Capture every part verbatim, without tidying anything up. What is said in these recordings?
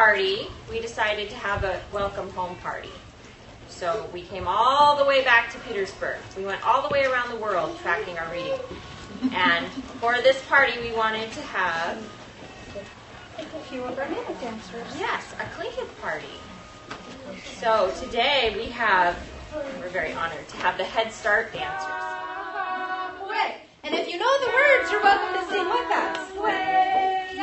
party, we decided to have a welcome home party. So we came all the way back to Petersburg. We went all the way around the world tracking our reading. And for this party, we wanted to have a few of our minute dancers. Yes, a Tlingit party. So today we have, we're very honored to have the Head Start dancers. Way. And if you know the words, you're welcome to sing with us. Way,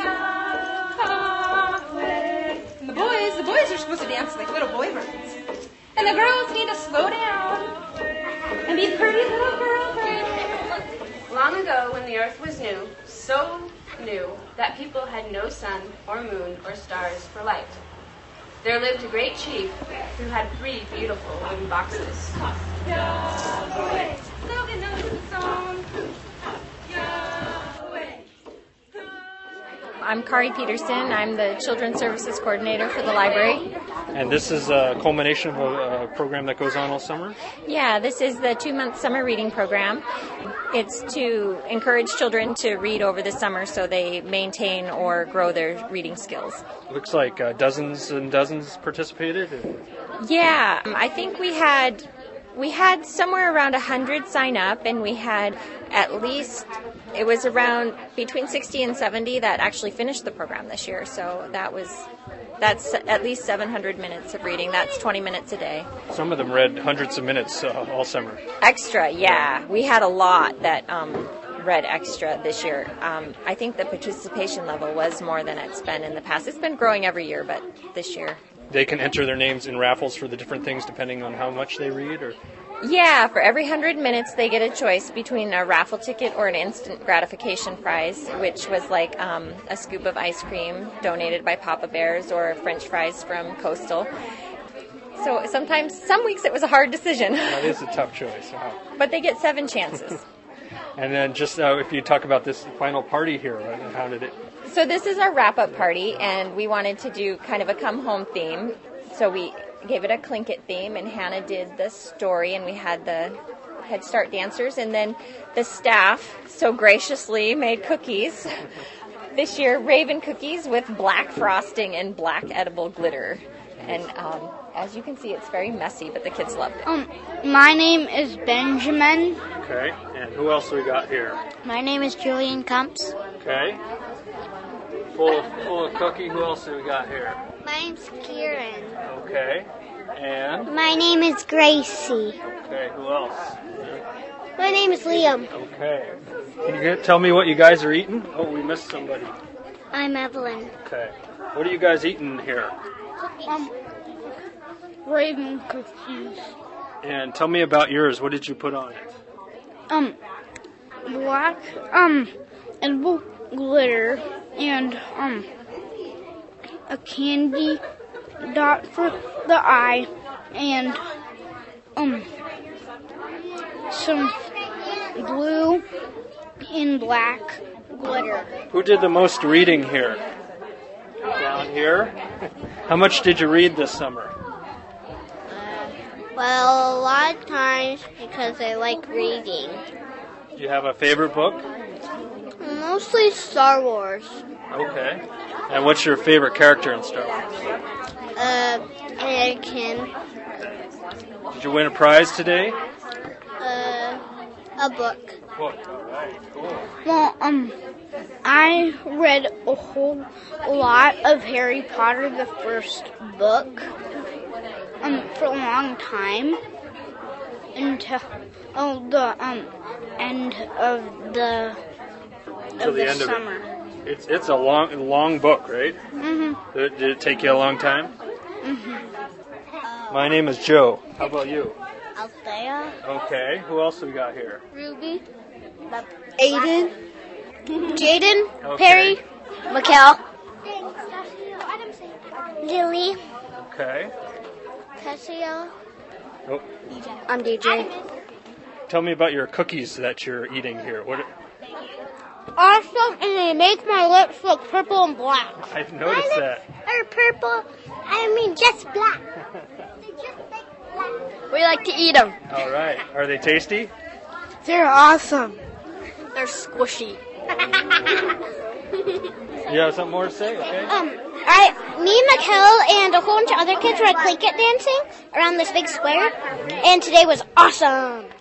way. And the boys, the boys are supposed to dance like little boy birds. And the girls need to slow down and be pretty little girl girls. Long ago, when the earth was new, so new that people had no sun or moon or stars for light, there lived a great chief who had three beautiful wooden boxes. Yahweh, Logan knows the song. I'm Kari Peterson. I'm the Children's Services Coordinator for the library. And this is a culmination of a, a program that goes on all summer? Yeah, this is the two-month summer reading program. It's to encourage children to read over the summer so they maintain or grow their reading skills. Looks like uh, dozens and dozens participated. Yeah, I think we had we had somewhere around one hundred sign up, and we had at least, it was around between sixty and seventy that actually finished the program this year. So that was, that's at least seven hundred minutes of reading. That's twenty minutes a day. Some of them read hundreds of minutes uh, all summer. Extra, yeah. We had a lot that um, read extra this year. Um, I think the participation level was more than it's been in the past. It's been growing every year, but this year. They can enter their names in raffles for the different things depending on how much they read? Or Yeah, for every one hundred minutes they get a choice between a raffle ticket or an instant gratification prize, which was like um, a scoop of ice cream donated by Papa Bears or French fries from Coastal. So sometimes, some weeks it was a hard decision. That is a tough choice. Wow. But they get seven chances. And then just uh, if you talk about this final party here, how did it? So this is our wrap-up party, and we wanted to do kind of a come-home theme. So we gave it a Tlingit theme, and Hannah did the story, and we had the Head Start dancers, and then the staff so graciously made cookies. This year, Raven cookies with black frosting and black edible glitter. And um, as you can see, it's very messy, but the kids loved it. Um, my name is Benjamin. Okay, and who else do we got here? My name is Julian Kumps. Okay. Full of, full of cookie, who else do we got here? My name's Kieran. Okay, and? My name is Gracie. Okay, who else? My name is Liam. Okay. Can you get, tell me what you guys are eating? Oh, we missed somebody. I'm Evelyn. Okay. What are you guys eating here? Um, Raven cookies. And tell me about yours. What did you put on it? Um, black, um, edible glitter, and, um, a candy dot for the eye, and, um, some blue and black glitter. Who did the most reading here? Down here? How much did you read this summer? Well, a lot of times because I like reading. Do you have a favorite book? Mostly Star Wars. Okay. And what's your favorite character in Star Wars? Uh, Anakin. Did you win a prize today? Uh, a book. Book, all right, cool. Well, um, I read a whole lot of Harry Potter, the first book, um, for a long time, until oh, the um end of the Till of the the end summer. of it. It's it's a long long book, right? Mhm. Did, did it take you a long time? Mhm. My name is Joe. How about you? Althea. Okay. Who else we got here? Ruby. Aiden. Jaden. Okay. Perry. Mikkel. Lily. Okay. Cassia. Oh, I'm D J. tell me about your cookies that you're eating here. What? Awesome, and they make my lips look purple and black. I've noticed my that. lips are purple. I mean, just black. They're just like black. We like to eat them. All right. Are they tasty? They're awesome. They're squishy. You have something more to say? Okay. Um, I me, Mikkel, and a whole bunch of other kids were at Clinket dancing around this big square, and today was awesome.